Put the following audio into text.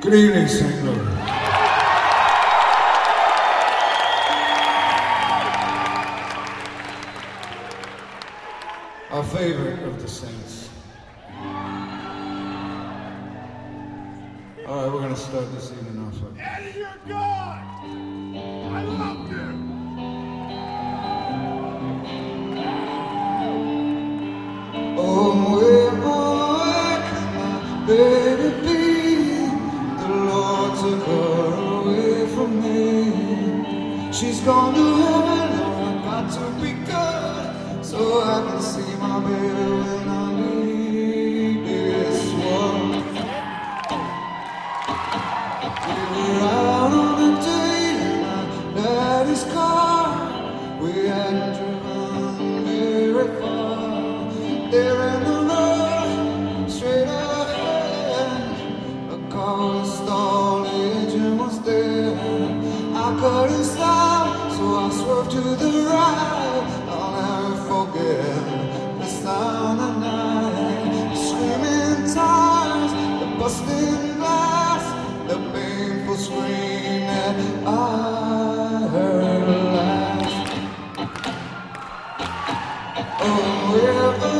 Good evening, St. Louis. Our favorite of the saints. All right, we're gonna start this evening off with Eddie, you're God! I love you! oh, where can my baby be? The Lord took her away from me. She's gone to heaven, I've got to be good, so I can see my baby when I leave this world. We were out on a date in my daddy's car. We hadn't driven very far. There in the road, straight ahead, a car was stalled, the engine was dead. I couldn't stop, so I swerved to the right. I'll never forget the sound of night, the screaming tires, the busting glass, the painful scream that I heard last. Oh, yeah.